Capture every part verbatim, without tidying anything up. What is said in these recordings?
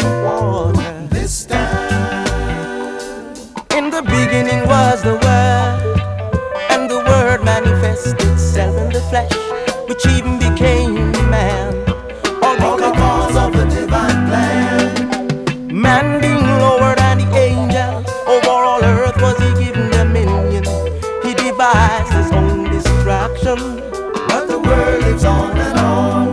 water. This time. In the beginning was the Word, and the Word manifested itself in the flesh, which even became man. All because of the divine plan. Man being lower than the angels, over all earth was he given dominion. He devised his own destruction, But the word lives on and on.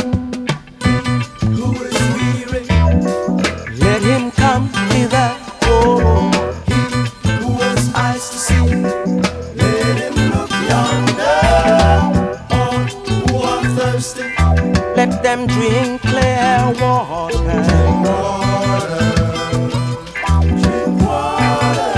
Who is weary? let him come hither. Oh, He who has eyes to see. Let him look yonder. All who are thirsty. let them drink clear water. Water. Drink water.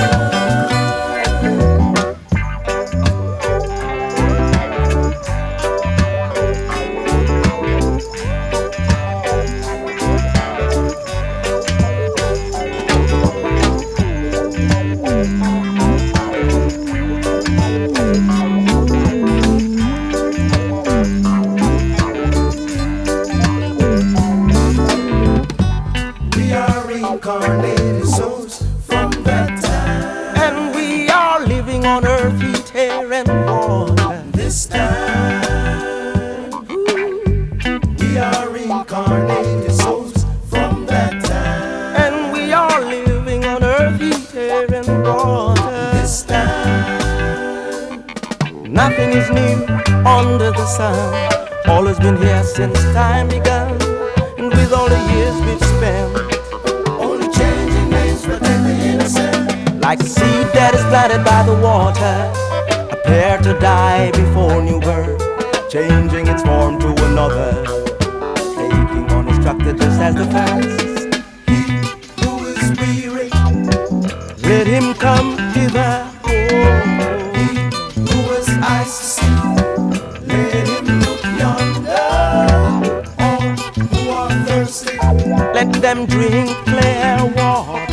We are reincarnated souls from that time. And we are living on earth, heat, air, and water. This time. We are reincarnated souls from that time. And we are living on earth, heat, air, and water. This time. Nothing is new under the sun. All has been here since time begun. And with all the years we've spent, Only changing names protect the innocent. like seed that is planted by the water, prepare to die before new birth, changing its form to another, taking on a structure just as the first. He who is weary. Let him come hither. Oh, He who has eyes to see. Let him look yonder. All who are thirsty. let them drink clear water.